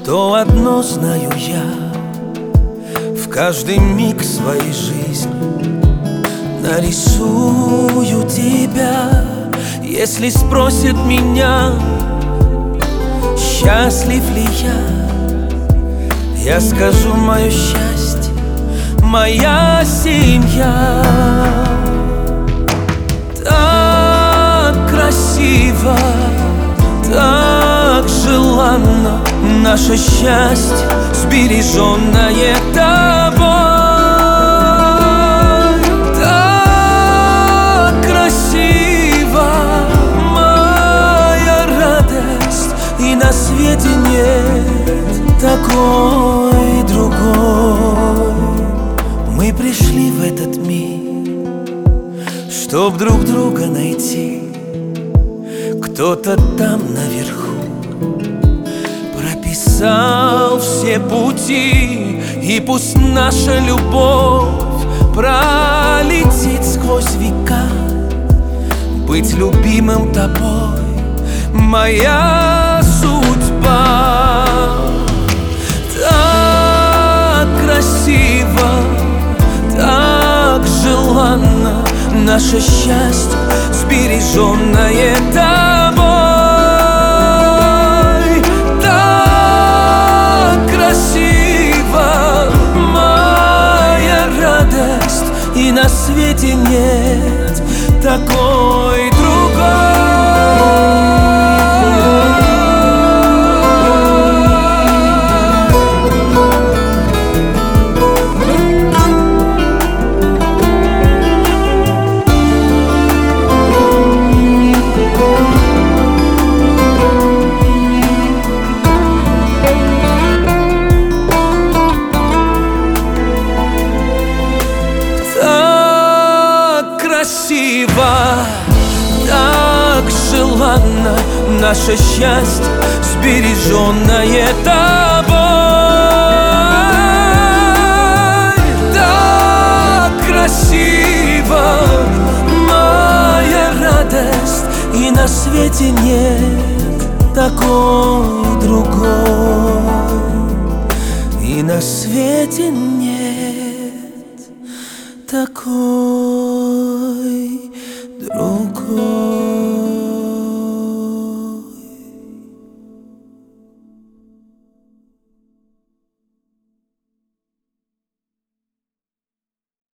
То одно знаю я: в каждый миг своей жизни нарисую тебя. Если спросят меня, счастлив ли я скажу: мое счастье, моя семья. Так красиво, так желанно наше счастье, сбереженное тобой. Так красиво, моя радость, и на свете нет такой другой. Мы пришли в этот мир, чтоб друг друга найти. Кто-то там наверху прописал все пути, и пусть наша любовь пролетит сквозь века. Быть любимым тобой — моя судьба. Так красиво, так желанно наше счастье, сбереженное тобой. Так красиво, моя радость, и на свете нет такой другой. Красиво, так желанно наше счастье, сбереженное тобой. Так красиво, моя радость, и на свете нет такой другой. И на свете нет такой другой.